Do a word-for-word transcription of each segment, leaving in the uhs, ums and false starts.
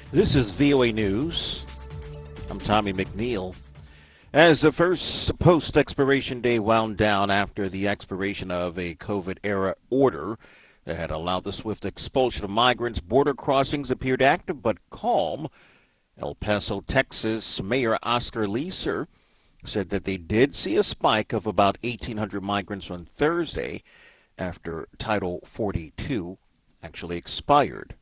This is V O A News. I'm Tommy McNeil. As the first post-expiration day wound down after the expiration of a COVID-era order that had allowed the swift expulsion of migrants, border crossings appeared active but calm. El Paso, Texas Mayor Oscar Leeser said that they did see a spike of about eighteen hundred migrants on Thursday after Title forty-two actually expired.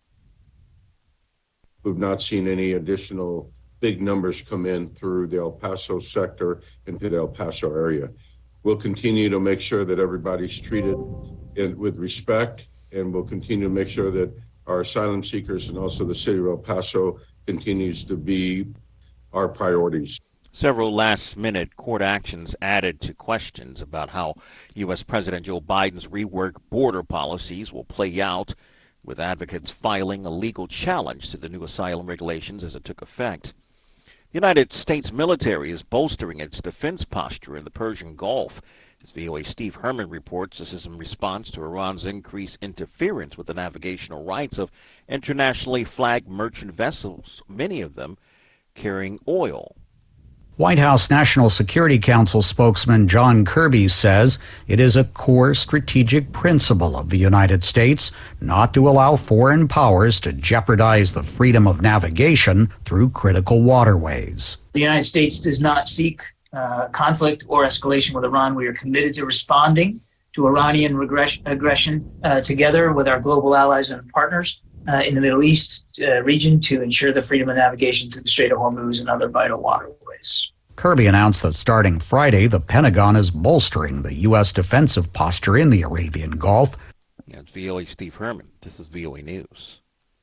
We've not seen any additional big numbers come in through the El Paso sector into the El Paso area. We'll continue to make sure that everybody's treated in, with respect, and we'll continue to make sure that our asylum seekers and also the city of El Paso continues to be our priorities. Several last-minute court actions added to questions about how U S. President Joe Biden's reworked border policies will play out, with advocates filing a legal challenge to the new asylum regulations as it took effect. The United States military is bolstering its defense posture in the Persian Gulf. As V O A Steve Herman reports, this is in response to Iran's increased interference with the navigational rights of internationally flagged merchant vessels, many of them carrying oil. White House National Security Council spokesman John Kirby says it is a core strategic principle of the United States not to allow foreign powers to jeopardize the freedom of navigation through critical waterways. The United States does not seek uh, conflict or escalation with Iran. We are committed to responding to Iranian regression, aggression uh, together with our global allies and partners uh, in the Middle East uh, region to ensure the freedom of navigation through the Strait of Hormuz and other vital waterways. Kirby announced that starting Friday, the Pentagon is bolstering the U S defensive posture in the Arabian Gulf. That's V O A Steve Herman. This is V O A News.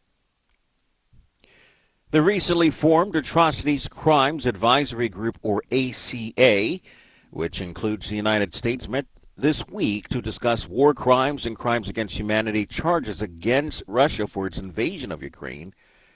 The recently formed Atrocities Crimes Advisory Group, or A C A, which includes the United States, met this week to discuss war crimes and crimes against humanity charges against Russia for its invasion of Ukraine.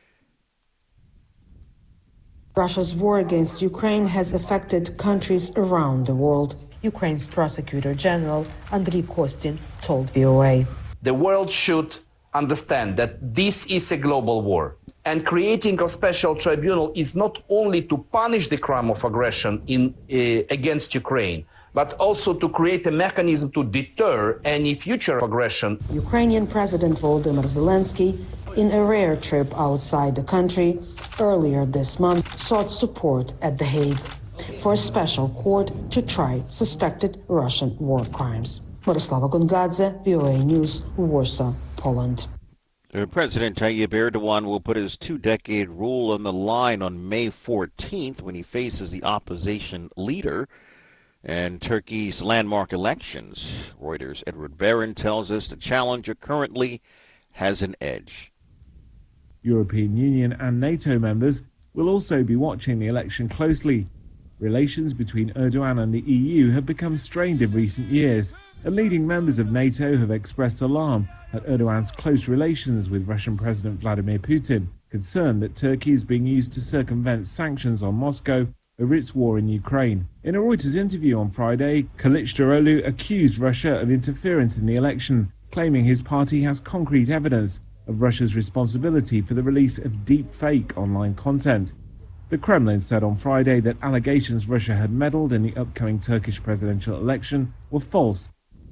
Russia's war against Ukraine has affected countries around the world. Ukraine's Prosecutor General Andriy Kostin told V O A. The world should understand that this is a global war, and creating a special tribunal is not only to punish the crime of aggression in, uh, against Ukraine, but also to create a mechanism to deter any future aggression. Ukrainian President Volodymyr Zelensky, in a rare trip outside the country, earlier this month sought support at The Hague for a special court to try suspected Russian war crimes. Miroslava Gongadze, V O A News, Warsaw, Poland. President Tayyip Erdogan will put his two-decade rule on the line on May fourteenth when he faces the opposition leader in Turkey's landmark elections. Reuters' Edward Barron tells us the challenger currently has an edge. European Union and NATO members will also be watching the election closely. Relations between Erdogan and the E U have become strained in recent years, and leading members of NATO have expressed alarm at Erdogan's close relations with Russian President Vladimir Putin, concerned that Turkey is being used to circumvent sanctions on Moscow over its war in Ukraine. In a Reuters interview on Friday, Kılıçdaroğlu accused Russia of interference in the election, claiming his party has concrete evidence of Russia's responsibility for the release of deep-fake online content. The Kremlin said on Friday that allegations Russia had meddled in the upcoming Turkish presidential election were false.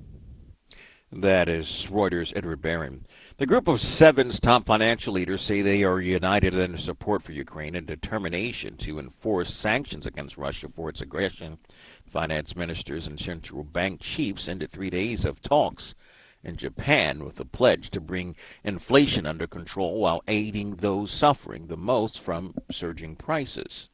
That is Reuters' Edward Barron. The group of seven's top financial leaders say they are united in their support for Ukraine and determination to enforce sanctions against Russia for its aggression. Finance ministers and central bank chiefs ended three days of talks in Japan with a pledge to bring inflation under control while aiding those suffering the most from surging prices.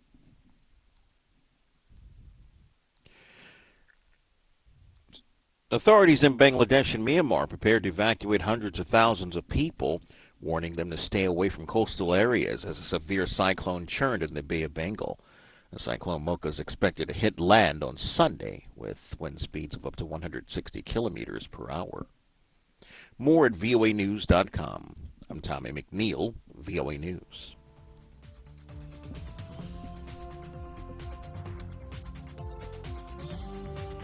Authorities in Bangladesh and Myanmar prepared to evacuate hundreds of thousands of people, warning them to stay away from coastal areas as a severe cyclone churned in the Bay of Bengal. The cyclone Mocha is expected to hit land on Sunday with wind speeds of up to one hundred sixty kilometers per hour. More at V O A news dot com. I'm Tommy McNeil, V O A News.